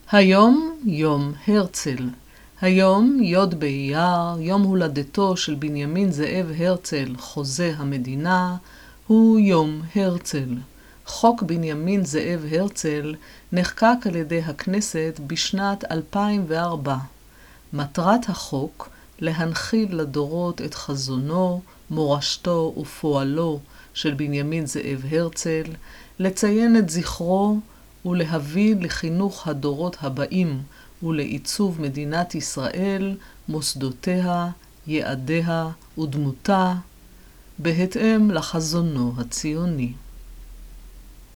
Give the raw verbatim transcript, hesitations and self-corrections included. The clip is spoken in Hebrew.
היום יום הרצל. היום י' באייר, יום הולדתו של בנימין זאב הרצל, חוזה המדינה, הוא יום הרצל. חוק בנימין זאב הרצל נחקק על ידי הכנסת בשנת אלפיים וארבע. מטרת החוק להנחיל לדורות את חזונו, מורשתו ופועלו של בנימין זאב הרצל, לציין את זכרו ולהביא לחינוך הדורות הבאים ולעיצוב מדינת ישראל, מוסדותיה, יעדיה ודמותה, בהתאם לחזונו הציוני.